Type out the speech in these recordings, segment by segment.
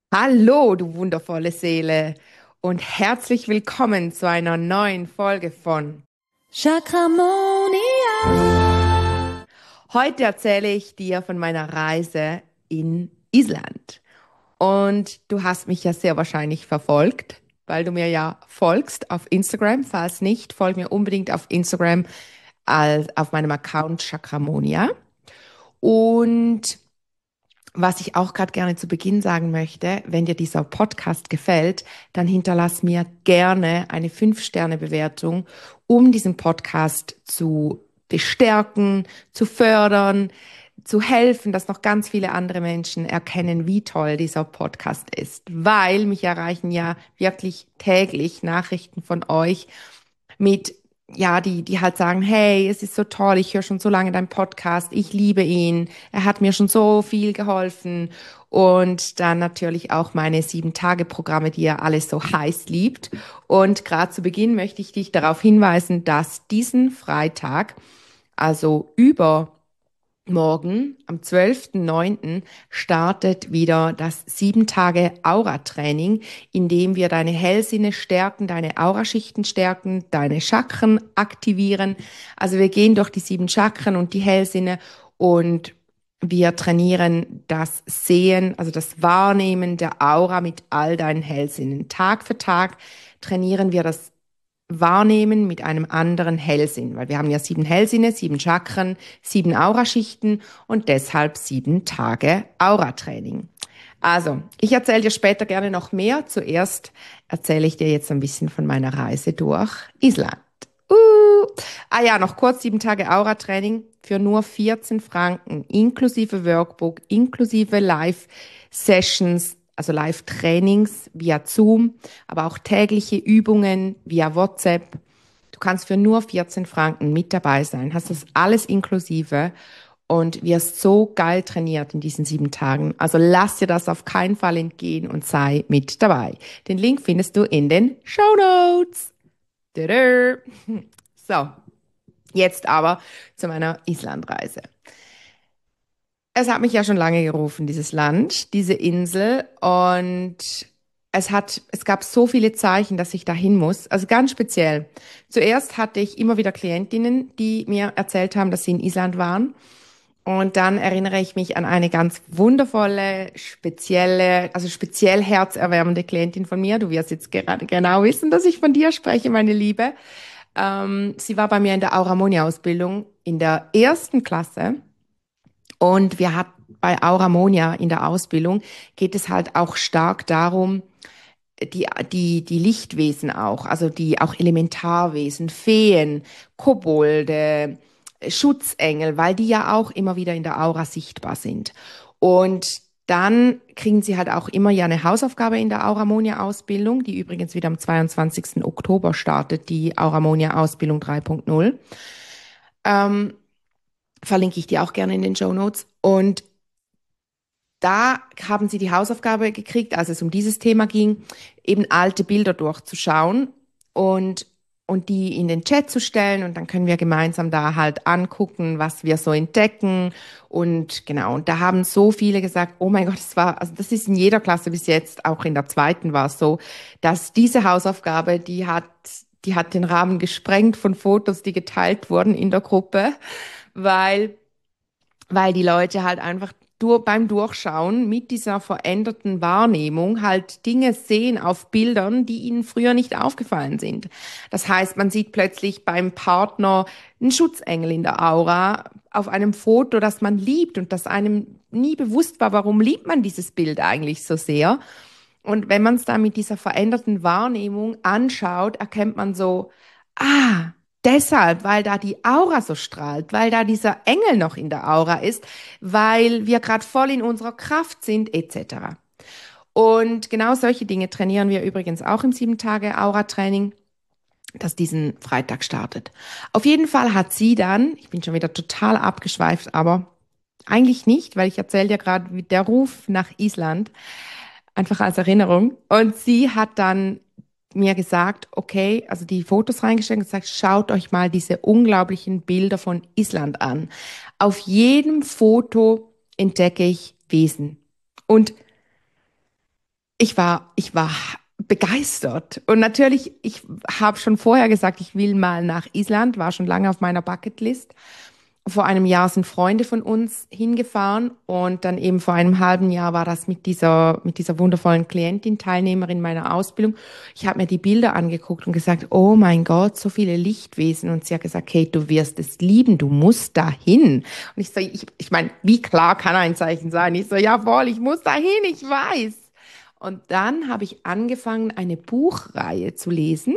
Hallo, du wundervolle Seele und herzlich willkommen zu einer neuen Folge von Chakramonia. Heute erzähle ich dir von meiner Reise in Island. Und du hast mich ja sehr wahrscheinlich verfolgt, weil du mir ja folgst auf Instagram. Falls nicht, folg mir unbedingt auf Instagram auf meinem Account Chakramonia. Und was ich auch gerade gerne zu Beginn sagen möchte, wenn dir dieser Podcast gefällt, dann hinterlass mir gerne eine 5-Sterne-Bewertung, um diesen Podcast zu bestärken, zu fördern, zu helfen, dass noch ganz viele andere Menschen erkennen, wie toll dieser Podcast ist. Weil mich erreichen ja wirklich täglich Nachrichten von euch mit, ja, die halt sagen, hey, es ist so toll, ich höre schon so lange deinen Podcast, ich liebe ihn, er hat mir schon so viel geholfen. Und dann natürlich auch meine 7-Tage-Programme, die ihr alles so heiß liebt. Und gerade zu Beginn möchte ich dich darauf hinweisen, dass diesen Freitag, also übermorgen, am 12.09. startet wieder das 7-Tage-Aura-Training, in dem wir deine Hellsinne stärken, deine Auraschichten stärken, deine Chakren aktivieren. Also wir gehen durch die 7 Chakren und die Hellsinne und wir trainieren das Sehen, also das Wahrnehmen der Aura mit all deinen Hellsinnen. Tag für Tag trainieren wir das Wahrnehmen mit einem anderen Hellsinn, weil wir haben ja 7 Hellsinne, 7 Chakren, 7 Auraschichten und deshalb 7 Tage Auratraining. Also, ich erzähle dir später gerne noch mehr. Zuerst erzähle ich dir jetzt ein bisschen von meiner Reise durch Island. Ah ja, noch kurz 7 Tage Aura-Training für nur 14 Franken, inklusive Workbook, inklusive Live-Sessions, also Live-Trainings via Zoom, aber auch tägliche Übungen via WhatsApp. Du kannst für nur 14 Franken mit dabei sein, hast das alles inklusive und wirst so geil trainiert in diesen 7 Tagen. Also lass dir das auf keinen Fall entgehen und sei mit dabei. Den Link findest du in den Show Notes. Tada. So, jetzt aber zu meiner Islandreise. Es hat mich ja schon lange gerufen, dieses Land, diese Insel, und es gab so viele Zeichen, dass ich dahin muss. Also ganz speziell. Zuerst hatte ich immer wieder Klientinnen, die mir erzählt haben, dass sie in Island waren. Und dann erinnere ich mich an eine ganz wundervolle, spezielle, also speziell herzerwärmende Klientin von mir. Du wirst jetzt gerade genau wissen, dass ich von dir spreche, meine Liebe. Sie war bei mir in der Auramonia-Ausbildung in der ersten Klasse und wir hatten bei Auramonia in der Ausbildung geht es halt auch stark darum, die Lichtwesen auch, also die auch Elementarwesen, Feen, Kobolde, Schutzengel, weil die ja auch immer wieder in der Aura sichtbar sind. Und dann kriegen sie halt auch immer ja eine Hausaufgabe in der Auramonia-Ausbildung, die übrigens wieder am 22. Oktober startet, die Auramonia-Ausbildung 3.0. Ähm, Verlinke ich dir auch gerne in den Show Notes. Und da haben sie die Hausaufgabe gekriegt, als es um dieses Thema ging, eben alte Bilder durchzuschauen und, und die in den Chat zu stellen. Und dann können wir gemeinsam da halt angucken, was wir so entdecken. Und genau, und da haben so viele gesagt, oh mein Gott, also das ist in jeder Klasse bis jetzt, auch in der zweiten war es so, dass diese Hausaufgabe, die hat den Rahmen gesprengt von Fotos, die geteilt wurden in der Gruppe, weil weil die Leute halt einfach beim Durchschauen mit dieser veränderten Wahrnehmung halt Dinge sehen auf Bildern, die ihnen früher nicht aufgefallen sind. Das heißt, man sieht plötzlich beim Partner einen Schutzengel in der Aura auf einem Foto, das man liebt und das einem nie bewusst war, warum liebt man dieses Bild eigentlich so sehr. Und wenn man es dann mit dieser veränderten Wahrnehmung anschaut, erkennt man so, ah, deshalb, weil da die Aura so strahlt, weil da dieser Engel noch in der Aura ist, weil wir gerade voll in unserer Kraft sind, etc. Und genau solche Dinge trainieren wir übrigens auch im 7-Tage-Aura-Training, das diesen Freitag startet. Auf jeden Fall hat sie dann, ich bin schon wieder total abgeschweift, aber eigentlich nicht, weil ich erzähle dir gerade der Ruf nach Island, einfach als Erinnerung. Und sie hat dann mir gesagt, okay, also die Fotos reingestellt und gesagt, schaut euch mal diese unglaublichen Bilder von Island an. Auf jedem Foto entdecke ich Wesen. Und ich war begeistert. Und natürlich, ich habe schon vorher gesagt, ich will mal nach Island, war schon lange auf meiner Bucketlist. Vor einem Jahr sind Freunde von uns hingefahren und dann eben vor einem halben Jahr war das mit dieser wundervollen Klientin, Teilnehmerin meiner Ausbildung. Ich habe mir die Bilder angeguckt und gesagt, oh mein Gott, so viele Lichtwesen. Und sie hat gesagt, Kate, du wirst es lieben, du musst dahin. Und ich so, ich meine, wie klar kann ein Zeichen sein? Ich so, jawohl, ich muss dahin, ich weiß. Und dann habe ich angefangen, eine Buchreihe zu lesen.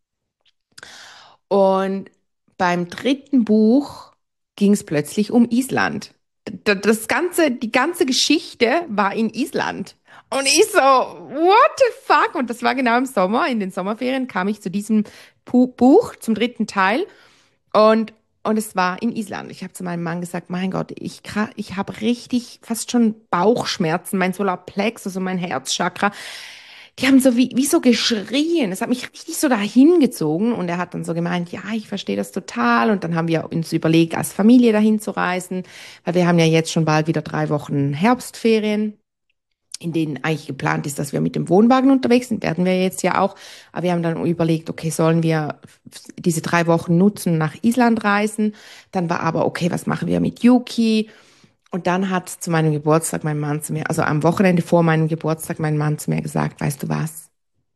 Und beim dritten Buch ging es plötzlich um Island. Die ganze Geschichte war in Island. Und ich so, what the fuck? Und das war genau im Sommer. In den Sommerferien kam ich zu diesem Buch, zum dritten Teil. Und, und es war in Island. Ich habe zu meinem Mann gesagt, mein Gott, ich habe richtig fast schon Bauchschmerzen, mein Solarplex, also mein Herzchakra. Die haben so wie so geschrien. Es hat mich richtig so dahin gezogen. Und er hat dann so gemeint, ja, ich verstehe das total. Und dann haben wir uns überlegt, als Familie dahin zu reisen, weil wir haben ja jetzt schon bald wieder 3 Wochen Herbstferien, in denen eigentlich geplant ist, dass wir mit dem Wohnwagen unterwegs sind, werden wir jetzt ja auch. Aber wir haben dann überlegt, okay, sollen wir diese 3 Wochen nutzen, nach Island reisen? Dann war aber, okay, was machen wir mit Yuki? Und dann hat zu meinem Geburtstag mein Mann zu mir, also am Wochenende vor meinem Geburtstag, mein Mann zu mir gesagt, weißt du was?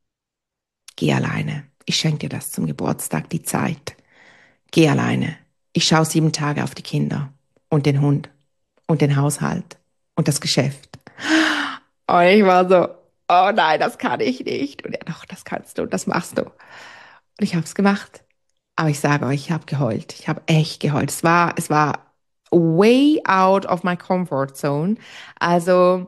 Geh alleine. Ich schenke dir das zum Geburtstag, die Zeit. Geh alleine. Ich schaue 7 Tage auf die Kinder und den Hund und den Haushalt und das Geschäft. Und ich war so, oh nein, das kann ich nicht. Und er, doch, das kannst du, das machst du. Und ich habe es gemacht. Aber ich sage euch, ich habe geheult. Ich habe echt geheult. Es war way out of my comfort zone. Also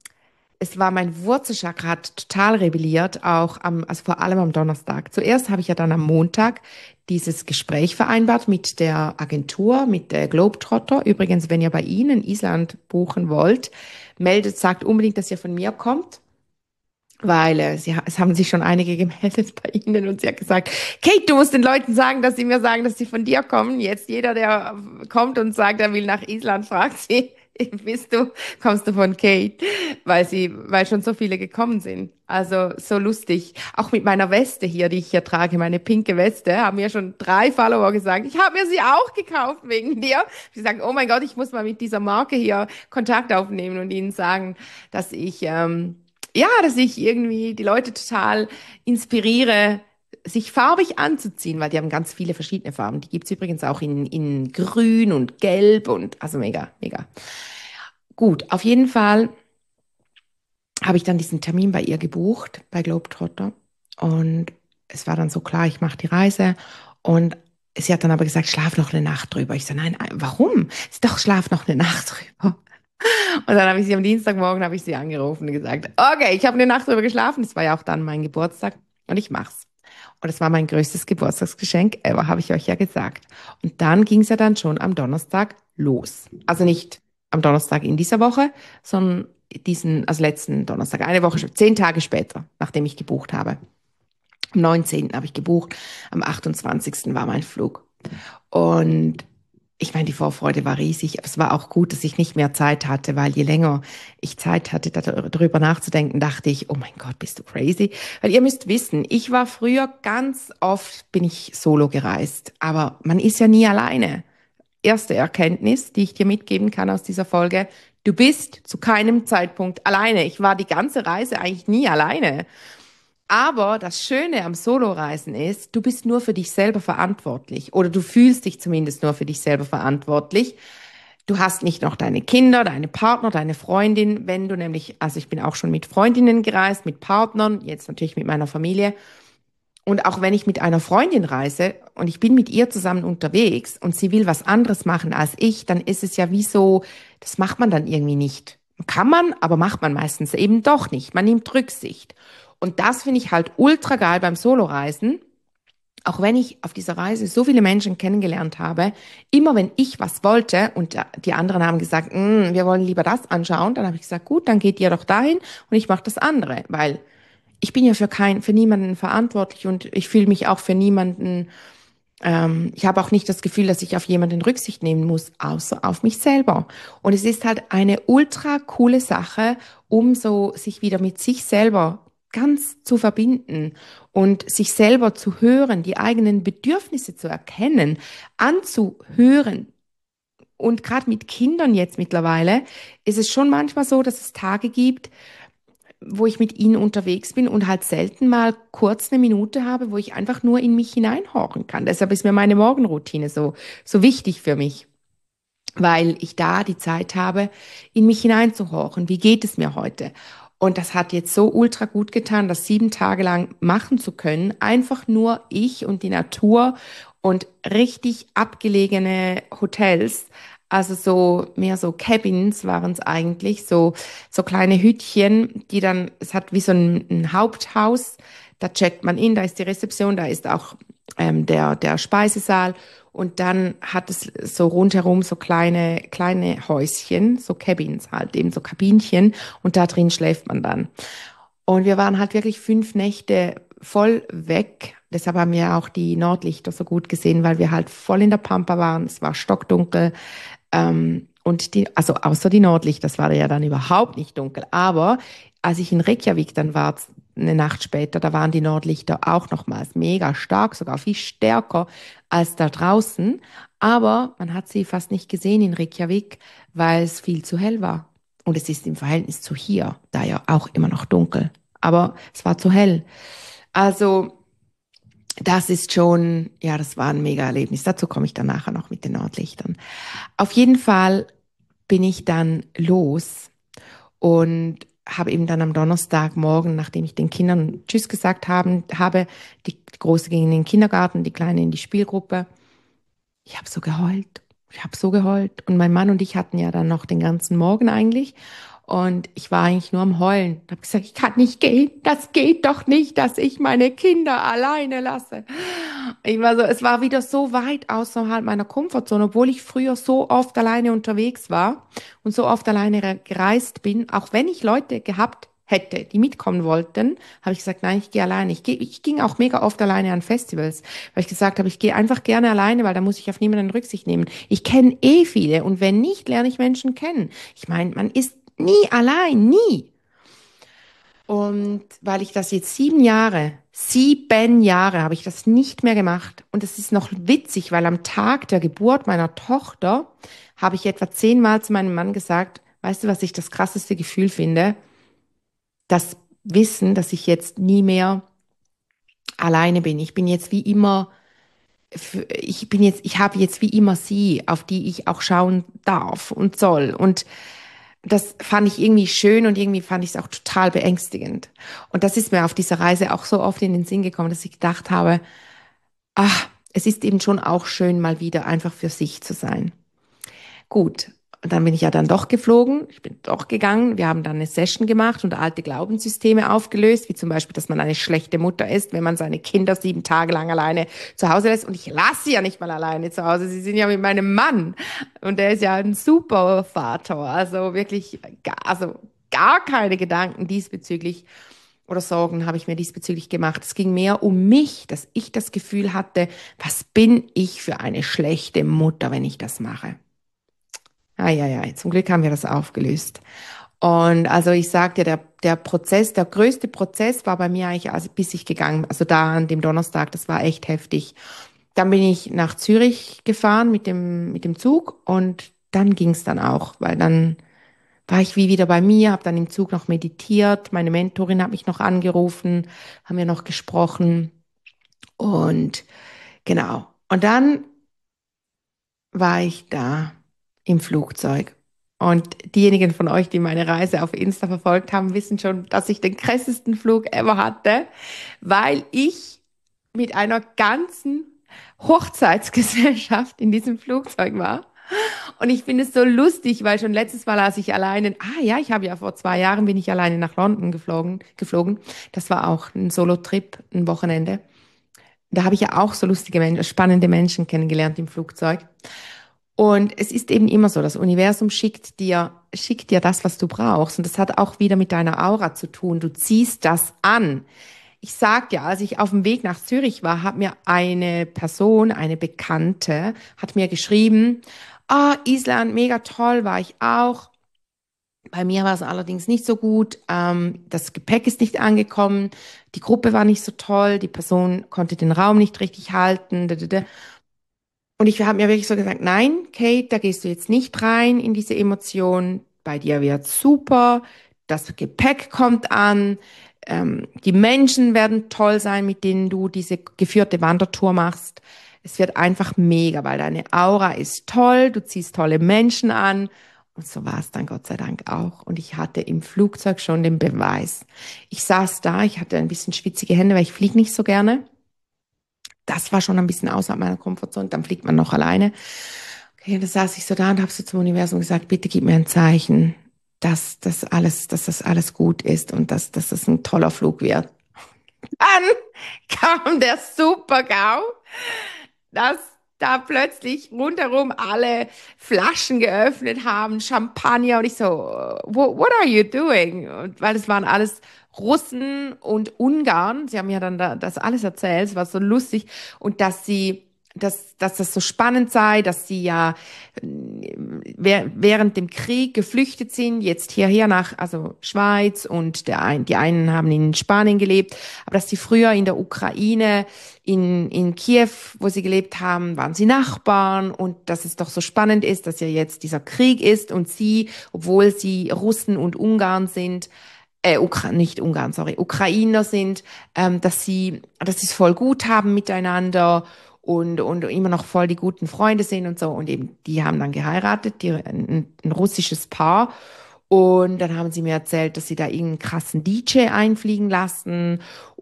es war mein Wurzelchakra hat total rebelliert, also vor allem am Donnerstag. Zuerst habe ich ja dann am Montag dieses Gespräch vereinbart mit der Agentur, mit der Globetrotter. Übrigens, wenn ihr bei Ihnen Island buchen wollt, sagt unbedingt, dass ihr von mir kommt. Weil es haben sich schon einige gemeldet bei Ihnen und sie hat gesagt, Kate, du musst den Leuten sagen, dass sie mir sagen, dass sie von dir kommen. Jetzt jeder, der kommt und sagt, er will nach Island, fragt sie, kommst du von Kate? Weil schon so viele gekommen sind. Also so lustig. Auch mit meiner Weste hier, die ich hier trage, meine pinke Weste, haben mir schon 3 Follower gesagt, ich habe mir sie auch gekauft wegen dir. Sie sagen, oh mein Gott, ich muss mal mit dieser Marke hier Kontakt aufnehmen und ihnen sagen, dass dass ich irgendwie die Leute total inspiriere, sich farbig anzuziehen, weil die haben ganz viele verschiedene Farben. Die gibt's übrigens auch in Grün und Gelb und also mega, mega. Gut, auf jeden Fall habe ich dann diesen Termin bei ihr gebucht, bei Globetrotter. Und es war dann so klar, ich mache die Reise. Und sie hat dann aber gesagt, schlaf noch eine Nacht drüber. Ich so, nein, warum? Sie doch, schlaf noch eine Nacht drüber. Und dann habe ich sie am Dienstagmorgen habe ich sie angerufen und gesagt, okay, ich habe eine Nacht drüber geschlafen. Das war ja auch dann mein Geburtstag und ich mach's. Und das war mein größtes Geburtstagsgeschenk ever, habe ich euch ja gesagt. Und dann ging es ja dann schon am Donnerstag los. Also nicht am Donnerstag in dieser Woche, sondern also letzten Donnerstag, eine Woche, 10 Tage später, nachdem ich gebucht habe. Am 19. habe ich gebucht, am 28. war mein Flug. Und ich meine, die Vorfreude war riesig, aber es war auch gut, dass ich nicht mehr Zeit hatte, weil je länger ich Zeit hatte, darüber nachzudenken, dachte ich, oh mein Gott, bist du crazy? Weil ihr müsst wissen, ich war früher ganz oft, bin ich solo gereist, aber man ist ja nie alleine. Erste Erkenntnis, die ich dir mitgeben kann aus dieser Folge, du bist zu keinem Zeitpunkt alleine. Ich war die ganze Reise eigentlich nie alleine. Aber das Schöne am Soloreisen ist, du bist nur für dich selber verantwortlich oder du fühlst dich zumindest nur für dich selber verantwortlich. Du hast nicht noch deine Kinder, deine Partner, deine Freundin, wenn du nämlich, also ich bin auch schon mit Freundinnen gereist, mit Partnern, jetzt natürlich mit meiner Familie. Und auch wenn ich mit einer Freundin reise und ich bin mit ihr zusammen unterwegs und sie will was anderes machen als ich, dann ist es ja wie so, das macht man dann irgendwie nicht. Kann man, aber macht man meistens eben doch nicht. Man nimmt Rücksicht. Und das finde ich halt ultra geil beim Soloreisen. Auch wenn ich auf dieser Reise so viele Menschen kennengelernt habe, immer wenn ich was wollte und die anderen haben gesagt, wir wollen lieber das anschauen, dann habe ich gesagt, gut, dann geht ihr doch dahin und ich mache das andere, weil ich bin ja für niemanden verantwortlich und ich fühle mich auch für niemanden Ich habe auch nicht das Gefühl, dass ich auf jemanden Rücksicht nehmen muss, außer auf mich selber. Und es ist halt eine ultra coole Sache, um so sich wieder mit sich selber ganz zu verbinden und sich selber zu hören, die eigenen Bedürfnisse zu erkennen, anzuhören. Und gerade mit Kindern jetzt mittlerweile ist es schon manchmal so, dass es Tage gibt, wo ich mit ihnen unterwegs bin und halt selten mal kurz eine Minute habe, wo ich einfach nur in mich hineinhorchen kann. Deshalb ist mir meine Morgenroutine so wichtig für mich, weil ich da die Zeit habe, in mich hineinzuhorchen. Wie geht es mir heute? Und das hat jetzt so ultra gut getan, das 7 Tage lang machen zu können. Einfach nur ich und die Natur und richtig abgelegene Hotels. Also so, mehr so Cabins waren es eigentlich, so kleine Hüttchen, die dann, es hat wie so ein Haupthaus, da checkt man in, da ist die Rezeption, da ist auch der Speisesaal und dann hat es so rundherum so kleine Häuschen, so Cabins halt, eben so Kabinchen und da drin schläft man dann. Und wir waren halt wirklich 5 Nächte voll weg. Deshalb haben wir auch die Nordlichter so gut gesehen, weil wir halt voll in der Pampa waren. Es war stockdunkel. Und also außer die Nordlichter, das war ja dann überhaupt nicht dunkel. Aber als ich in Reykjavik dann war, eine Nacht später, da waren die Nordlichter auch nochmals mega stark, sogar viel stärker als da draußen. Aber man hat sie fast nicht gesehen in Reykjavik, weil es viel zu hell war. Und es ist im Verhältnis zu hier, da ja auch immer noch dunkel. Aber es war zu hell. Also das ist schon, ja, das war ein Mega-Erlebnis. Dazu komme ich dann nachher noch mit den Nordlichtern. Auf jeden Fall bin ich dann los und habe eben dann am Donnerstagmorgen, nachdem ich den Kindern Tschüss gesagt habe, die Große ging in den Kindergarten, die Kleine in die Spielgruppe. Ich habe so geheult. Ich habe so geheult. Und mein Mann und ich hatten ja dann noch den ganzen Morgen eigentlich. Und ich war eigentlich nur am Heulen. Ich habe gesagt, ich kann nicht gehen. Das geht doch nicht, dass ich meine Kinder alleine lasse. Ich war so, es war wieder so weit außerhalb meiner Komfortzone, obwohl ich früher so oft alleine unterwegs war und so oft alleine gereist bin. Auch wenn ich Leute gehabt hätte, die mitkommen wollten, habe ich gesagt, nein, ich gehe alleine. Ich ging auch mega oft alleine an Festivals, weil ich gesagt habe, ich gehe einfach gerne alleine, weil da muss ich auf niemanden Rücksicht nehmen. Ich kenne eh viele und wenn nicht, lerne ich Menschen kennen. Ich meine, man ist nie allein, nie. Und weil ich das jetzt 7 Jahre habe ich das nicht mehr gemacht. Und es ist noch witzig, weil am Tag der Geburt meiner Tochter habe ich etwa 10-mal zu meinem Mann gesagt, weißt du, was ich das krasseste Gefühl finde? Das Wissen, dass ich jetzt nie mehr alleine bin. Ich bin jetzt wie immer, ich habe jetzt wie immer sie, auf die ich auch schauen darf und soll. Und das fand ich irgendwie schön und irgendwie fand ich es auch total beängstigend. Und das ist mir auf dieser Reise auch so oft in den Sinn gekommen, dass ich gedacht habe, ach, es ist eben schon auch schön, mal wieder einfach für sich zu sein. Gut. Und dann bin ich ja dann doch geflogen. Ich bin doch gegangen. Wir haben dann eine Session gemacht und alte Glaubenssysteme aufgelöst, wie zum Beispiel, dass man eine schlechte Mutter ist, wenn man seine Kinder 7 Tage lang alleine zu Hause lässt. Und ich lasse sie ja nicht mal alleine zu Hause. Sie sind ja mit meinem Mann. Und der ist ja ein super Vater. Also wirklich, also gar keine Gedanken diesbezüglich oder Sorgen habe ich mir diesbezüglich gemacht. Es ging mehr um mich, dass ich das Gefühl hatte, was bin ich für eine schlechte Mutter, wenn ich das mache. Ja, zum Glück haben wir das aufgelöst. Und also ich sagte, der Prozess, der größte Prozess war bei mir eigentlich, also bis ich gegangen, also da an dem Donnerstag, das war echt heftig. Dann bin ich nach Zürich gefahren mit dem Zug und dann ging es dann auch, weil dann war ich wie wieder bei mir, habe dann im Zug noch meditiert, meine Mentorin hat mich noch angerufen, haben wir noch gesprochen und genau. Und dann war ich da im Flugzeug. Und diejenigen von euch, die meine Reise auf Insta verfolgt haben, wissen schon, dass ich den krassesten Flug ever hatte, weil ich mit einer ganzen Hochzeitsgesellschaft in diesem Flugzeug war. Und ich finde es so lustig, weil schon letztes Mal, als ich alleine, ja, ich habe ja vor 2 Jahren bin ich alleine nach London geflogen. Das war auch ein Solo-Trip, ein Wochenende. Da habe ich ja auch so lustige Menschen, spannende Menschen kennengelernt im Flugzeug. Und es ist eben immer so, das Universum schickt dir das, was du brauchst. Und das hat auch wieder mit deiner Aura zu tun. Du ziehst das an. ich sag ja, als ich auf dem Weg nach Zürich war, hat mir eine Person, eine Bekannte, hat mir geschrieben, ah, Island, mega toll, war ich auch. Bei mir war es allerdings nicht so gut. Das Gepäck ist nicht angekommen, die Gruppe war nicht so toll, die Person konnte den Raum nicht richtig halten. Und ich habe mir wirklich so gesagt, nein, Kate, da gehst du jetzt nicht rein in diese Emotion. Bei dir wird super, das Gepäck kommt an, die Menschen werden toll sein, mit denen du diese geführte Wandertour machst. Es wird einfach mega, weil deine Aura ist toll, du ziehst tolle Menschen an. Und so war es dann Gott sei Dank auch. Und ich hatte im Flugzeug schon den Beweis. Ich saß da, ich hatte ein bisschen schwitzige Hände, weil ich fliege nicht so gerne. Das war schon ein bisschen außerhalb meiner Komfortzone. Dann fliegt man noch alleine. Okay, dann saß ich so da und habe so zum Universum gesagt, bitte gib mir ein Zeichen, dass das alles gut ist und dass das ein toller Flug wird. Dann kam der Super-GAU, dass da plötzlich rundherum alle Flaschen geöffnet haben, Champagner und ich so, what are you doing? Und weil es waren alles Russen und Ungarn, sie haben ja dann das alles erzählt, es war so lustig und dass das so spannend sei, dass sie ja während dem Krieg geflüchtet sind, jetzt hierher nach, also Schweiz und die einen haben in Spanien gelebt, aber dass sie früher in der Ukraine, in Kiew, wo sie gelebt haben, waren sie Nachbarn und dass es doch so spannend ist, dass ja jetzt dieser Krieg ist und sie, obwohl sie Russen und Ungarn sind, nicht Ungarn, sorry, Ukrainer sind, dass sie es voll gut haben miteinander und immer noch voll die guten Freunde sind und so. Und eben, die haben dann geheiratet, ein russisches Paar. Und dann haben sie mir erzählt, dass sie da irgendeinen krassen DJ einfliegen lassen.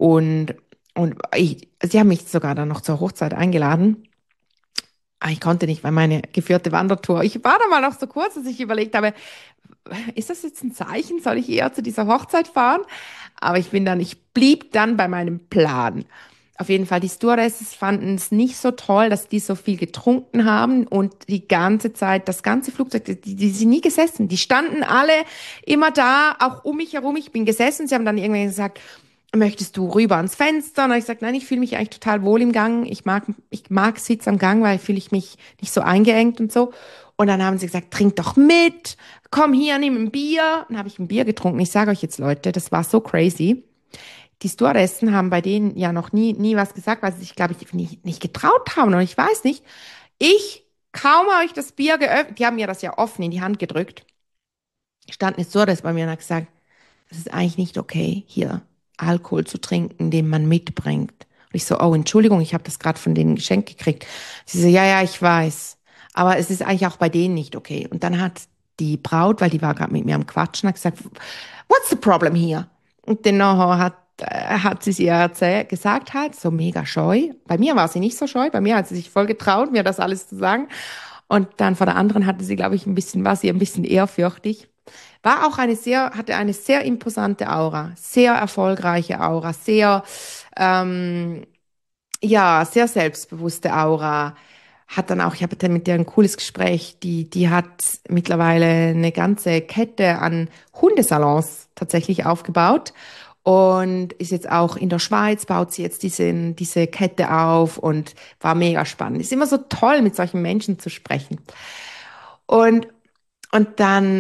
Sie haben mich sogar dann noch zur Hochzeit eingeladen. Aber ich konnte nicht, weil meine geführte Wandertour, ich war da mal noch so kurz, dass ich überlegt habe, ist das jetzt ein Zeichen? Soll ich eher zu dieser Hochzeit fahren? Aber ich blieb dann bei meinem Plan. Auf jeden Fall, die Stewardesses fanden es nicht so toll, dass die so viel getrunken haben und die ganze Zeit, das ganze Flugzeug, die sind nie gesessen. Die standen alle immer da, auch um mich herum. Ich bin gesessen. Sie haben dann irgendwann gesagt, möchtest du rüber ans Fenster? Und ich gesagt, nein, ich fühle mich eigentlich total wohl im Gang. Ich mag Sitz am Gang, weil fühle ich mich nicht so eingeengt und so. Und dann haben sie gesagt, trink doch mit, komm hier, nimm ein Bier. Dann habe ich ein Bier getrunken. Ich sage euch jetzt, Leute, das war so crazy. Die Stewardessen haben bei denen ja noch nie was gesagt, weil sie sich, glaube ich, nicht getraut haben. Und ich weiß nicht, kaum habe ich das Bier geöffnet, die haben mir das ja offen in die Hand gedrückt, stand eine Stewardess bei mir und hat gesagt, das ist eigentlich nicht okay, hier Alkohol zu trinken, den man mitbringt. Und ich so, oh, Entschuldigung, ich habe das gerade von denen geschenkt gekriegt. Sie so, ja, ich weiß. Aber es ist eigentlich auch bei denen nicht okay. Und dann hat die Braut, weil die war gerade mit mir am Quatschen, hat gesagt, what's the problem here? Und dann nachher hat sie es ihr gesagt halt, so mega scheu. Bei mir war sie nicht so scheu, bei mir hat sie sich voll getraut, mir das alles zu sagen. Und dann vor der anderen hatte sie, glaube ich, war sie ein bisschen ehrfürchtig. Hatte eine sehr imposante Aura, sehr erfolgreiche Aura, ähm, ja, sehr selbstbewusste Aura. Ich hatte mit der ein cooles Gespräch. Die hat mittlerweile eine ganze Kette an Hundesalons tatsächlich aufgebaut und ist jetzt auch in der Schweiz, baut sie jetzt diese Kette auf und war mega spannend. Ist immer so toll, mit solchen Menschen zu sprechen. Und, und dann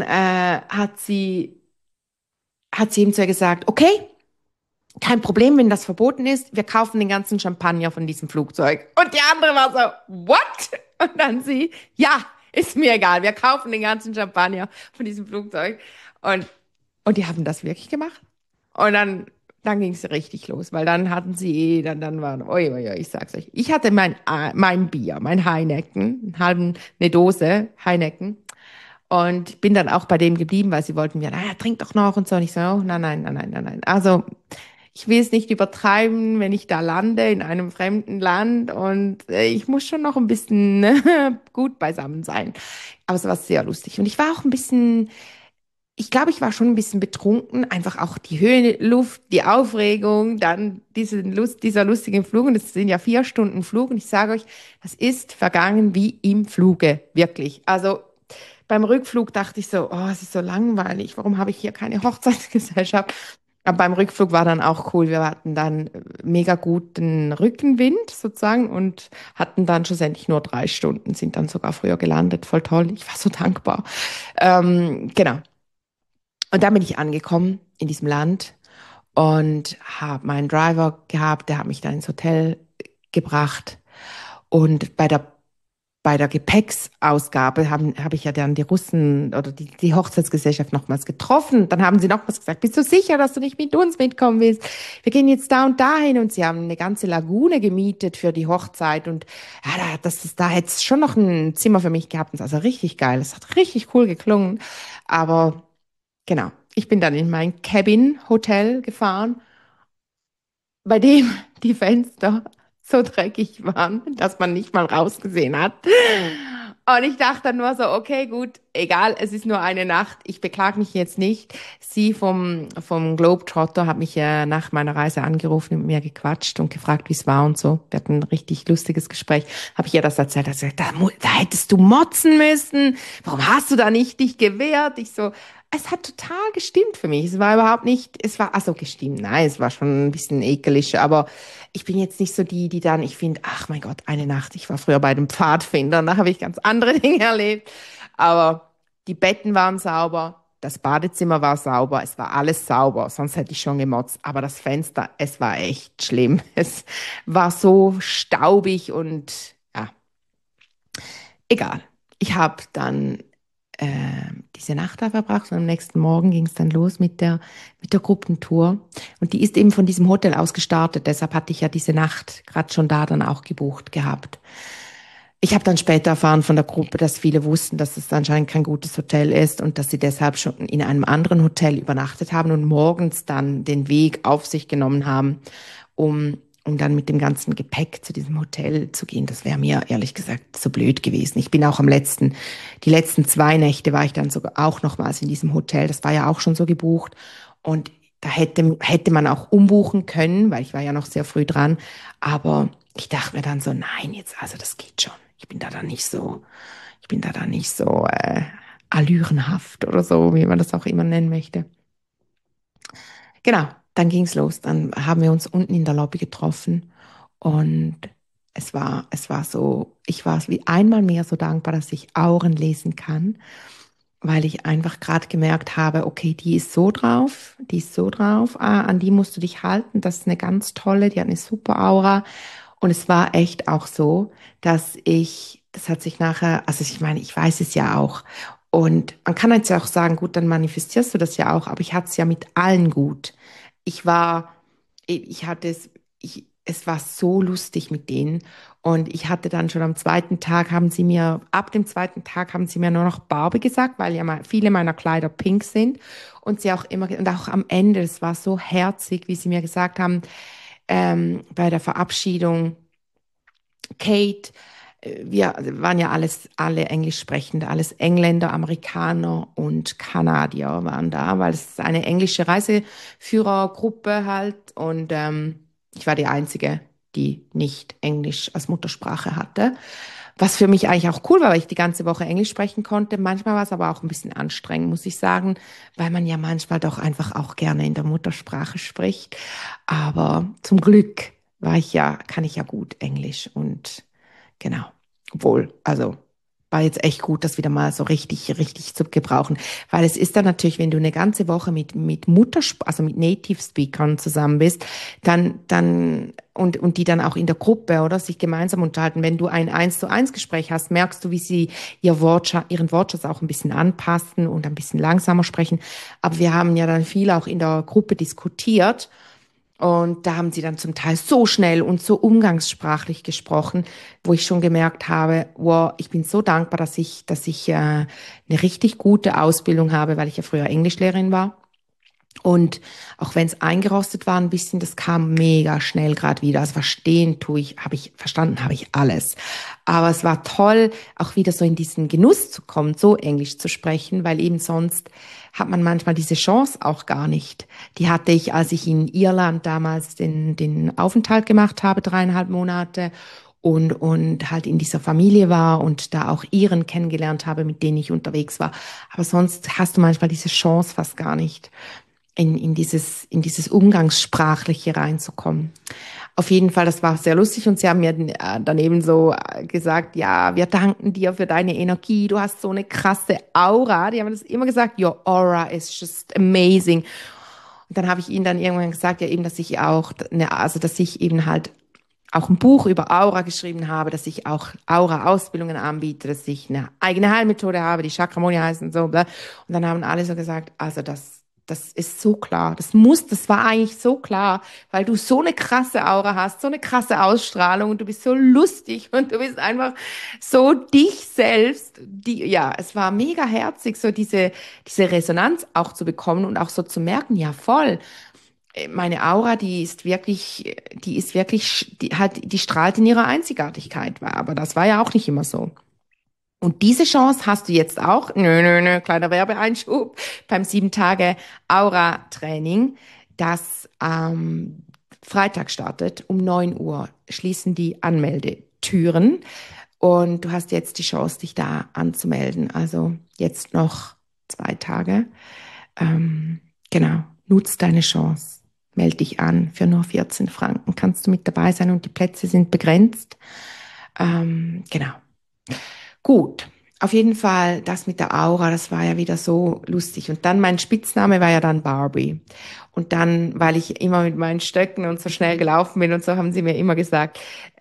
hat sie ihm zu ihr gesagt, okay, kein Problem, wenn das verboten ist. Wir kaufen den ganzen Champagner von diesem Flugzeug. Und die andere war so, what? Und dann sie, ja, ist mir egal. Wir kaufen den ganzen Champagner von diesem Flugzeug. Und, und die haben das wirklich gemacht. Und dann ging es richtig los, weil dann hatten sie, dann waren, oi, oi, oi, ich sag's euch. Ich hatte mein Bier, mein Heineken, eine Dose Heineken. Und bin dann auch bei dem geblieben, weil sie wollten mir, naja, trink doch noch und so. Und ich so, oh, nein, nein, nein, nein, nein, nein. Also, ich will es nicht übertreiben, wenn ich da lande in einem fremden Land und ich muss schon noch ein bisschen gut beisammen sein. Aber es war sehr lustig. Und ich war auch ein bisschen, ich glaube, ich war schon ein bisschen betrunken. Einfach auch die Höhe, Luft, die Aufregung, dann dieser lustige Flug. Und es sind ja 4 Stunden Flug. Und ich sage euch, das ist vergangen wie im Fluge. Wirklich. Also beim Rückflug dachte ich so, oh, es ist so langweilig. Warum habe ich hier keine Hochzeitsgesellschaft? Aber beim Rückflug war dann auch cool. Wir hatten dann mega guten Rückenwind sozusagen und hatten dann schlussendlich nur 3 Stunden, sind dann sogar früher gelandet. Voll toll. Ich war so dankbar. Genau. Und dann bin ich angekommen in diesem Land und habe meinen Driver gehabt, der hat mich dann ins Hotel gebracht. Und bei der Gepäcksausgabe hab ich ja dann die Russen oder die Hochzeitsgesellschaft nochmals getroffen. Dann haben sie nochmals gesagt, bist du sicher, dass du nicht mit uns mitkommen willst? Wir gehen jetzt da und dahin. Und sie haben eine ganze Lagune gemietet für die Hochzeit. Und ja, da hätte es schon noch ein Zimmer für mich gehabt. Also richtig geil. Es hat richtig cool geklungen. Aber genau, ich bin dann in mein Cabin-Hotel gefahren, bei dem die Fenster so dreckig waren, dass man nicht mal rausgesehen hat. Und ich dachte dann nur so, okay, gut, egal, es ist nur eine Nacht, ich beklage mich jetzt nicht. Sie vom Globetrotter hat mich nach meiner Reise angerufen und mit mir gequatscht und gefragt, wie es war und so. Wir hatten ein richtig lustiges Gespräch. Habe ich ihr das erzählt, hat sie gesagt, da hättest du motzen müssen. Warum hast du da nicht dich gewehrt? Ich so, es hat total gestimmt für mich. Es war überhaupt nicht, es war, also gestimmt, nein, es war schon ein bisschen ekelig, aber ich bin jetzt nicht so die dann, ich finde, ach mein Gott, eine Nacht, ich war früher bei den Pfadfindern, da habe ich ganz andere Dinge erlebt, aber die Betten waren sauber, das Badezimmer war sauber, es war alles sauber, sonst hätte ich schon gemotzt, aber das Fenster, es war echt schlimm. Es war so staubig und ja, egal. Ich habe dann diese Nacht da verbracht und am nächsten Morgen ging es dann los mit der Gruppentour. Und die ist eben von diesem Hotel aus gestartet. Deshalb hatte ich ja diese Nacht gerade schon da dann auch gebucht gehabt. Ich habe dann später erfahren von der Gruppe, dass viele wussten, dass es anscheinend kein gutes Hotel ist und dass sie deshalb schon in einem anderen Hotel übernachtet haben und morgens dann den Weg auf sich genommen haben, um dann mit dem ganzen Gepäck zu diesem Hotel zu gehen. Das wäre mir ehrlich gesagt so blöd gewesen. Ich bin auch die letzten 2 Nächte war ich dann sogar auch nochmals in diesem Hotel. Das war ja auch schon so gebucht. Und da hätte man auch umbuchen können, weil ich war ja noch sehr früh dran. Aber ich dachte mir dann so, nein, jetzt, also das geht schon. Ich bin da dann nicht so allürenhaft oder so, wie man das auch immer nennen möchte. Genau, dann ging's los. Dann haben wir uns unten in der Lobby getroffen und es war so, ich war wie einmal mehr so dankbar, dass ich Auren lesen kann, weil ich einfach gerade gemerkt habe, okay, die ist so drauf, an die musst du dich halten, das ist eine ganz tolle, die hat eine super Aura. Und es war echt auch so, das hat sich nachher, also ich meine, ich weiß es ja auch. Und man kann jetzt ja auch sagen, gut, dann manifestierst du das ja auch, aber ich hatte es ja mit allen gut. Ich war, ich hatte es, es war so lustig mit denen. Und ich hatte dann schon ab dem zweiten Tag haben sie mir nur noch Barbie gesagt, weil ja viele meiner Kleider pink sind. Und auch am Ende, es war so herzig, wie sie mir gesagt haben, bei der Verabschiedung, Kate, wir waren ja alle Englisch sprechende, alles Engländer, Amerikaner und Kanadier waren da, weil es ist eine englische Reiseführergruppe halt und ich war die Einzige, die nicht Englisch als Muttersprache hatte. Was für mich eigentlich auch cool war, weil ich die ganze Woche Englisch sprechen konnte. Manchmal war es aber auch ein bisschen anstrengend, muss ich sagen, weil man ja manchmal doch einfach auch gerne in der Muttersprache spricht. Aber zum Glück kann ich ja gut Englisch und genau. Obwohl, also war jetzt echt gut, das wieder mal so richtig zu gebrauchen. Weil es ist dann natürlich, wenn du eine ganze Woche also mit Native Speakern zusammen bist, und die dann auch in der Gruppe, oder, sich gemeinsam unterhalten. Wenn du ein 1-zu-1 Gespräch hast, merkst du, wie sie ihren Wortschatz auch ein bisschen anpassen und ein bisschen langsamer sprechen. Aber wir haben ja dann viel auch in der Gruppe diskutiert. Und da haben sie dann zum Teil so schnell und so umgangssprachlich gesprochen, wo ich schon gemerkt habe, wow, ich bin so dankbar, dass ich eine richtig gute Ausbildung habe, weil ich ja früher Englischlehrerin war. Und auch wenn es eingerostet war ein bisschen, das kam mega schnell gerade wieder. Also verstanden habe ich alles. Aber es war toll, auch wieder so in diesen Genuss zu kommen, so Englisch zu sprechen, weil eben sonst hat man manchmal diese Chance auch gar nicht. Die hatte ich, als ich in Irland damals den Aufenthalt gemacht habe, 3,5 Monate und halt in dieser Familie war und da auch Iren kennengelernt habe, mit denen ich unterwegs war. Aber sonst hast du manchmal diese Chance fast gar nicht. in dieses Umgangssprachliche reinzukommen. Auf jeden Fall, das war sehr lustig und sie haben mir daneben so gesagt, ja, wir danken dir für deine Energie, du hast so eine krasse Aura. Die haben das immer gesagt, your aura is just amazing. Und dann habe ich ihnen dann irgendwann gesagt, ja eben, dass ich auch, also dass ich eben halt auch ein Buch über Aura geschrieben habe, dass ich auch Aura-Ausbildungen anbiete, dass ich eine eigene Heilmethode habe, die Chakramonia heißt und so. Bla. Und dann haben alle so gesagt, also das ist so klar, das war eigentlich so klar, weil du so eine krasse Aura hast, so eine krasse Ausstrahlung und du bist so lustig und du bist einfach so dich selbst. Ja, es war mega herzig, so diese Resonanz auch zu bekommen und auch so zu merken, ja voll. Meine Aura, die strahlt in ihrer Einzigartigkeit, aber das war ja auch nicht immer so. Und diese Chance hast du jetzt auch, kleiner Werbeeinschub, beim 7 Tage Aura-Training, das Freitag startet. Um 9 Uhr schließen die Anmeldetüren und du hast jetzt die Chance, dich da anzumelden. Also jetzt noch 2 Tage. Genau, nutz deine Chance. Meld dich an. Für nur 14 Franken kannst du mit dabei sein und die Plätze sind begrenzt. Genau. Gut, auf jeden Fall das mit der Aura, das war ja wieder so lustig. Und dann mein Spitzname war ja dann Barbie. Und dann, weil ich immer mit meinen Stöcken und so schnell gelaufen bin und so, haben sie mir immer gesagt,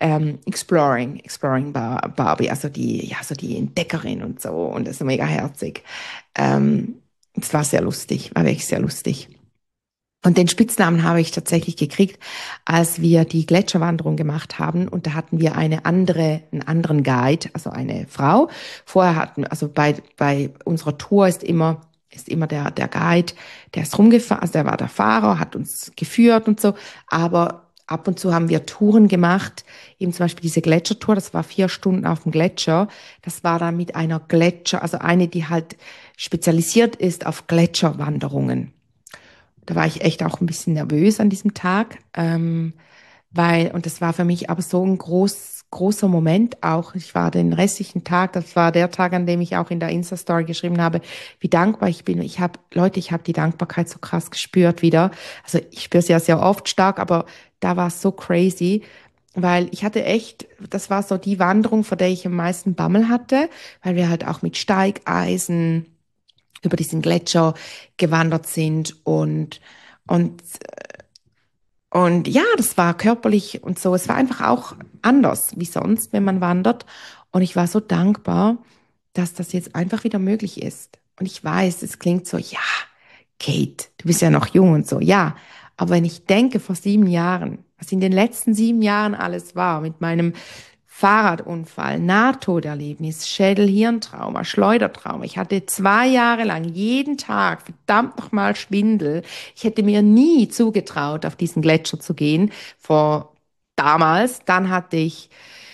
Exploring Barbie, also so die Entdeckerin und so. Und das ist mega herzig. Es war sehr lustig, war wirklich sehr lustig. Und den Spitznamen habe ich tatsächlich gekriegt, als wir die Gletscherwanderung gemacht haben. Und da hatten wir einen anderen Guide, also eine Frau. Also bei unserer Tour ist immer der Guide, der ist rumgefahren, also der war der Fahrer, hat uns geführt und so. Aber ab und zu haben wir Touren gemacht, eben zum Beispiel diese Gletschertour, das war 4 Stunden auf dem Gletscher. Das war dann mit einer also eine, die halt spezialisiert ist auf Gletscherwanderungen. Da war ich echt auch ein bisschen nervös an diesem Tag, und das war für mich aber so ein großer Moment auch. Ich war den restlichen Tag, das war der Tag, an dem ich auch in der Insta-Story geschrieben habe, wie dankbar ich bin. Ich habe die Dankbarkeit so krass gespürt wieder. Also ich spüre sie ja sehr oft stark, aber da war es so crazy, weil ich hatte echt, das war so die Wanderung, vor der ich am meisten Bammel hatte, weil wir halt auch mit Steigeisen über diesen Gletscher gewandert sind und und ja, das war körperlich und so. Es war einfach auch anders wie sonst, wenn man wandert. Und ich war so dankbar, dass das jetzt einfach wieder möglich ist. Und ich weiß, es klingt so, ja, Kate, du bist ja noch jung und so, ja. Aber wenn ich denke, vor 7 Jahren, was in den letzten 7 Jahren alles war, mit meinem Fahrradunfall, Nahtoderlebnis, Schädel-Hirntrauma, Schleudertrauma. Ich hatte 2 Jahre lang jeden Tag verdammt nochmal Schwindel. Ich hätte mir nie zugetraut, auf diesen Gletscher zu gehen vor damals. Dann hatte ich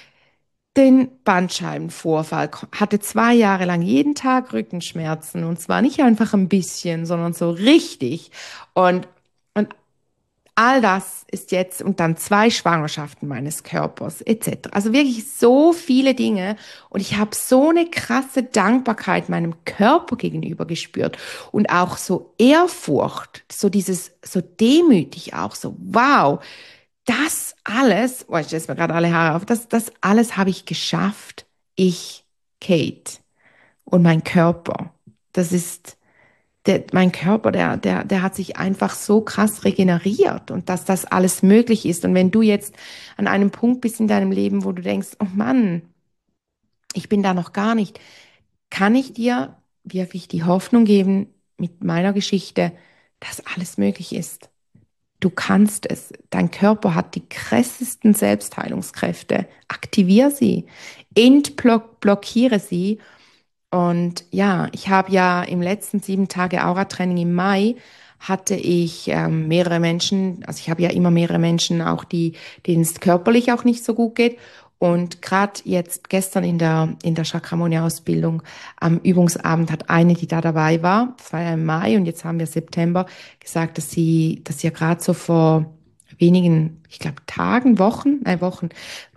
den Bandscheibenvorfall, hatte 2 Jahre lang jeden Tag Rückenschmerzen und zwar nicht einfach ein bisschen, sondern so richtig. Und all das ist jetzt und dann 2 Schwangerschaften meines Körpers etc. Also wirklich so viele Dinge und ich habe so eine krasse Dankbarkeit meinem Körper gegenüber gespürt und auch so Ehrfurcht, so demütig auch, so wow, das alles, oh, ich stelle mir gerade alle Haare auf, das alles habe ich geschafft, ich, Kate und mein Körper. Das ist mein Körper, der hat sich einfach so krass regeneriert und dass das alles möglich ist. Und wenn du jetzt an einem Punkt bist in deinem Leben, wo du denkst, oh Mann, ich bin da noch gar nicht, kann ich dir wirklich die Hoffnung geben mit meiner Geschichte, dass alles möglich ist. Du kannst es. Dein Körper hat die krassesten Selbstheilungskräfte. Aktivier sie, entblockiere sie und ja, ich habe ja im letzten 7 Tage Aura-Training im Mai hatte ich mehrere Menschen, also ich habe ja immer mehrere Menschen, auch denen es körperlich auch nicht so gut geht. Und gerade jetzt gestern in der Chakramonia-Ausbildung am Übungsabend hat eine, die da dabei war, das war ja im Mai und jetzt haben wir September, gesagt, dass ihr gerade so vor wenigen, ich glaube Tagen, Wochen,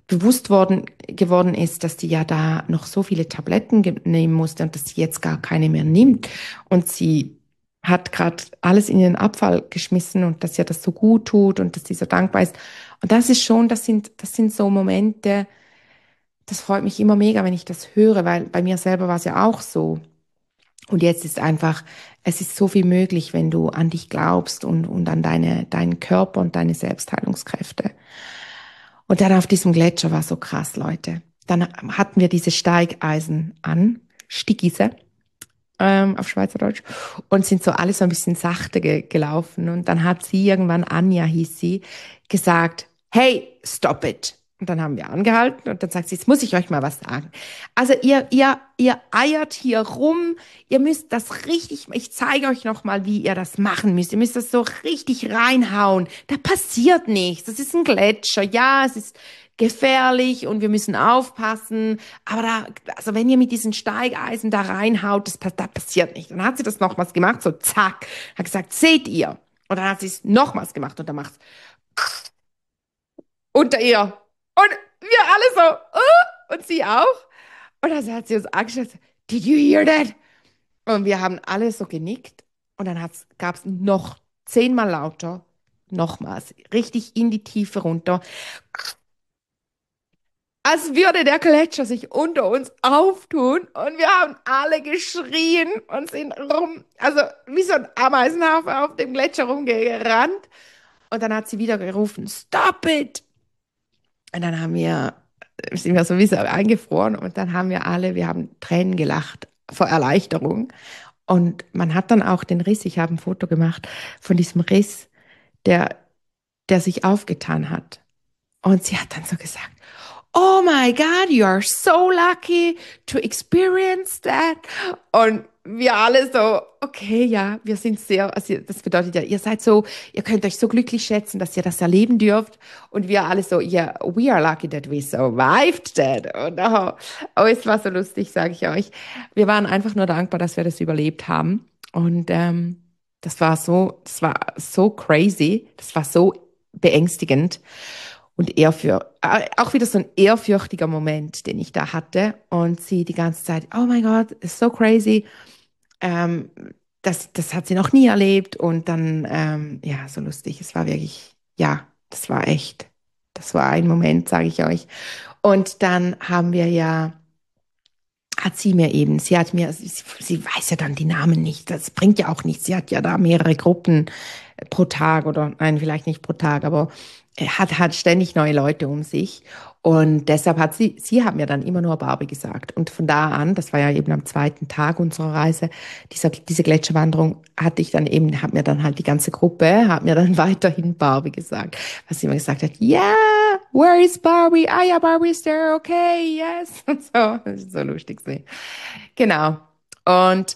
geworden ist, dass die ja da noch so viele Tabletten nehmen musste und dass sie jetzt gar keine mehr nimmt. Und sie hat gerade alles in den Abfall geschmissen und dass ihr das so gut tut und dass sie so dankbar ist. Und das ist schon, das sind so Momente, das freut mich immer mega, wenn ich das höre, weil bei mir selber war es ja auch so. Und jetzt ist einfach, es ist so viel möglich, wenn du an dich glaubst und an deinen Körper und deine Selbstheilungskräfte. Und dann auf diesem Gletscher war so krass, Leute. Dann hatten wir diese Steigeisen an, Stickise, auf Schweizerdeutsch, und sind so alle so ein bisschen sachte gelaufen. Und dann hat sie irgendwann, Anja hieß sie, gesagt, hey, stop it. Und dann haben wir angehalten und dann sagt sie, jetzt muss ich euch mal was sagen. Also ihr eiert hier rum, ihr müsst das richtig, ich zeige euch noch mal, wie ihr das machen müsst. Ihr müsst das so richtig reinhauen. Da passiert nichts. Das ist ein Gletscher. Ja, es ist gefährlich und wir müssen aufpassen. Aber da, also wenn ihr mit diesen Steigeisen da reinhaut, da passiert nicht. Dann hat sie das nochmals gemacht, so zack, hat gesagt, seht ihr? Und dann hat sie es nochmals gemacht und dann macht unter ihr. Und wir alle so, und sie auch. Und dann hat sie uns angeschaut, did you hear that? Und wir haben alle so genickt. Und dann gab es noch 10-mal lauter, nochmals, richtig in die Tiefe runter. Als würde der Gletscher sich unter uns auftun und wir haben alle geschrien und sind also wie so ein Ameisenhaufen auf dem Gletscher rumgerannt. Und dann hat sie wieder gerufen, Stop it! Und dann sind wir sowieso eingefroren und dann haben wir haben Tränen gelacht vor Erleichterung. Und man hat dann auch den Riss, ich habe ein Foto gemacht von diesem Riss, der, der sich aufgetan hat. Und sie hat dann so gesagt, Oh my God, you are so lucky to experience that. Und wir alle so, okay, ja, wir sind sehr, also das bedeutet ja, ihr seid so, ihr könnt euch so glücklich schätzen, dass ihr das erleben dürft. Und wir alle so, yeah, we are lucky that we survived that. Und es war so lustig, sage ich euch. Wir waren einfach nur dankbar, dass wir das überlebt haben. Und das war so crazy, das war so beängstigend und auch wieder so ein ehrfürchtiger Moment, den ich da hatte. Und sie die ganze Zeit, oh mein Gott, ist so crazy. Ähm, das hat sie noch nie erlebt. Und dann, ja, so lustig. Es war wirklich, ja, das war ein Moment, sage ich euch. Und dann haben wir ja hat sie mir eben, sie weiß ja dann die Namen nicht, das bringt ja auch nichts. Sie hat ja da mehrere Gruppen pro Tag oder nein, vielleicht nicht pro Tag, aber hat ständig neue Leute um sich. Und deshalb sie hat mir dann immer nur Barbie gesagt. Und von da an, das war ja eben am zweiten Tag unserer Reise, diese Gletscherwanderung hat mir dann halt die ganze Gruppe, hat mir dann weiterhin Barbie gesagt. Was sie immer gesagt hat, yeah, where is Barbie? Ah ja, Barbie is there, okay, yes. Und so, das ist so lustig. Genau. Und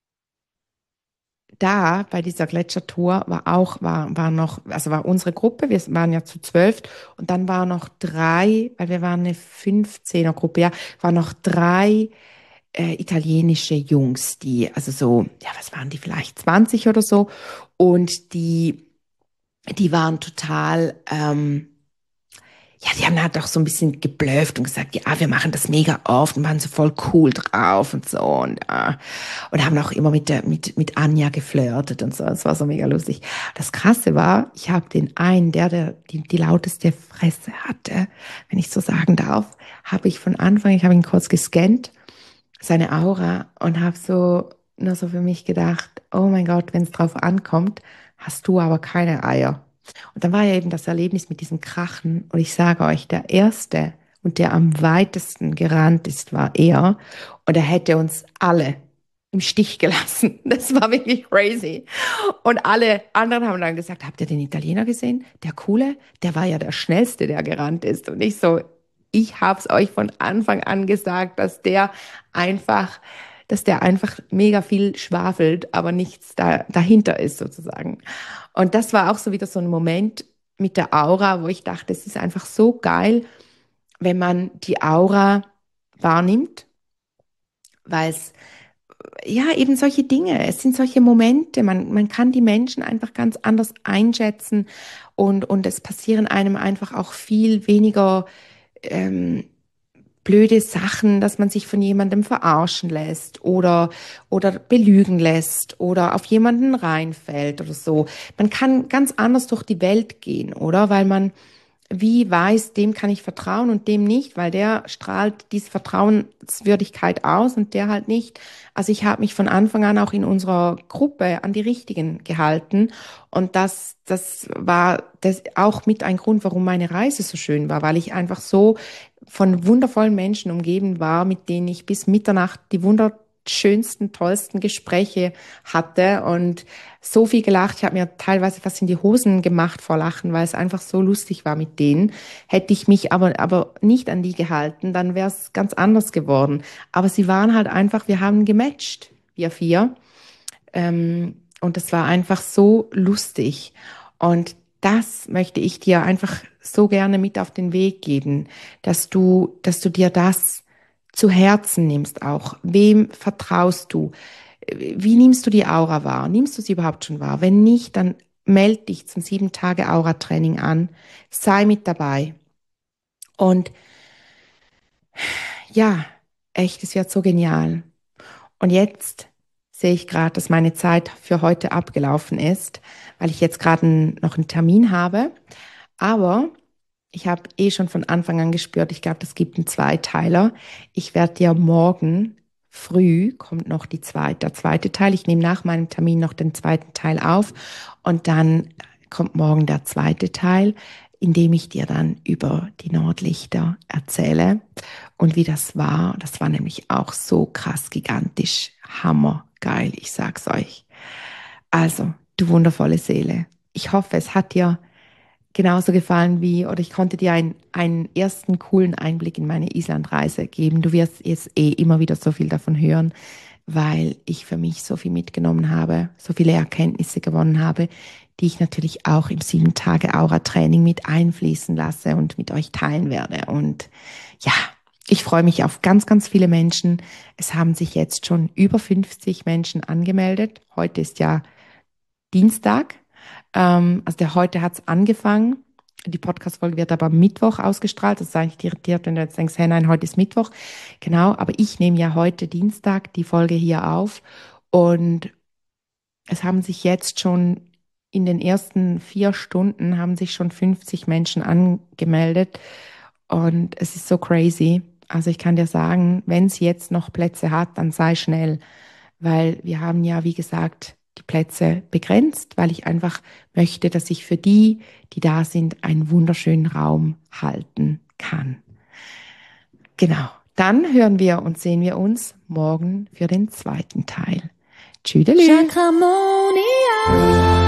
da bei dieser Gletschertour war noch, also war unsere Gruppe, wir waren ja zu 12 und dann war noch drei, weil wir waren eine 15er-Gruppe, ja, waren noch drei italienische Jungs, also so, ja, was waren die, vielleicht 20 oder so und die waren total, ja, die haben halt auch so ein bisschen geblufft und gesagt, ja, wir machen das mega oft und waren so voll cool drauf und so und haben auch immer mit Anja geflirtet und so. Das war so mega lustig. Das Krasse war, ich habe den einen, die lauteste Fresse hatte, wenn ich so sagen darf, ich habe ihn kurz gescannt, seine Aura und habe so nur so für mich gedacht, oh mein Gott, wenn es drauf ankommt, hast du aber keine Eier. Und dann war ja eben das Erlebnis mit diesem Krachen. Und ich sage euch, der Erste und der am weitesten gerannt ist, war er. Und er hätte uns alle im Stich gelassen. Das war wirklich crazy. Und alle anderen haben dann gesagt, habt ihr den Italiener gesehen? Der Coole, der war ja der Schnellste, der gerannt ist. Und ich habe es euch von Anfang an gesagt, einfach, dass der einfach mega viel schwafelt, aber nichts dahinter ist sozusagen. Und das war auch so wieder so ein Moment mit der Aura, wo ich dachte, es ist einfach so geil, wenn man die Aura wahrnimmt, weil es ja eben solche Dinge, es sind solche Momente, man kann die Menschen einfach ganz anders einschätzen und es passieren einem einfach auch viel weniger ähm, blöde Sachen, dass man sich von jemandem verarschen lässt oder belügen lässt oder auf jemanden reinfällt oder so. Man kann ganz anders durch die Welt gehen, oder? Weil man wie weiß, dem kann ich vertrauen und dem nicht, weil der strahlt diese Vertrauenswürdigkeit aus und der halt nicht. Also ich habe mich von Anfang an auch in unserer Gruppe an die Richtigen gehalten und das war das auch mit ein Grund, warum meine Reise so schön war, weil ich einfach so von wundervollen Menschen umgeben war, mit denen ich bis Mitternacht die wunderschönsten, tollsten Gespräche hatte und so viel gelacht. Ich habe mir teilweise fast in die Hosen gemacht vor Lachen, weil es einfach so lustig war mit denen. Hätte ich mich aber nicht an die gehalten, dann wäre es ganz anders geworden. Aber sie waren halt einfach, wir haben gematcht, wir vier. Und es war einfach so lustig. Und das möchte ich dir einfach so gerne mit auf den Weg geben, dass du dir das zu Herzen nimmst auch. Wem vertraust du? Wie nimmst du die Aura wahr? Nimmst du sie überhaupt schon wahr? Wenn nicht, dann meld dich zum 7 Tage Aura-Training an. Sei mit dabei. Und ja, echt, es wird so genial. Und jetzt sehe ich gerade, dass meine Zeit für heute abgelaufen ist, weil ich jetzt gerade noch einen Termin habe. Aber ich habe eh schon von Anfang an gespürt, ich glaube, das gibt einen Zweiteiler. Ich werde dir morgen früh, kommt noch der zweite Teil. Ich nehme nach meinem Termin noch den zweiten Teil auf und dann kommt morgen der zweite Teil, in dem ich dir dann über die Nordlichter erzähle und wie das war. Das war nämlich auch so krass gigantisch, hammergeil, ich sag's euch. Also, du wundervolle Seele. Ich hoffe, es hat dir genauso gefallen wie, oder ich konnte dir einen ersten coolen Einblick in meine Islandreise geben. Du wirst jetzt eh immer wieder so viel davon hören, weil ich für mich so viel mitgenommen habe, so viele Erkenntnisse gewonnen habe, die ich natürlich auch im 7 Tage Aura-Training mit einfließen lasse und mit euch teilen werde. Und ja, ich freue mich auf ganz, ganz viele Menschen. Es haben sich jetzt schon über 50 Menschen angemeldet. Heute ist ja Dienstag. Heute hat es angefangen. Die Podcast-Folge wird aber am Mittwoch ausgestrahlt. Das ist eigentlich irritiert, wenn du jetzt denkst, hey, nein, heute ist Mittwoch. Genau, aber ich nehme ja heute Dienstag die Folge hier auf. Und es haben sich jetzt schon in den ersten 4 Stunden haben sich schon 50 Menschen angemeldet. Und es ist so crazy. Also ich kann dir sagen, wenn es jetzt noch Plätze hat, dann sei schnell, weil wir haben ja, wie gesagt, die Plätze begrenzt, weil ich einfach möchte, dass ich für die, die da sind, einen wunderschönen Raum halten kann. Genau. Dann hören wir und sehen wir uns morgen für den zweiten Teil. Tschüdelü. Chakramonia.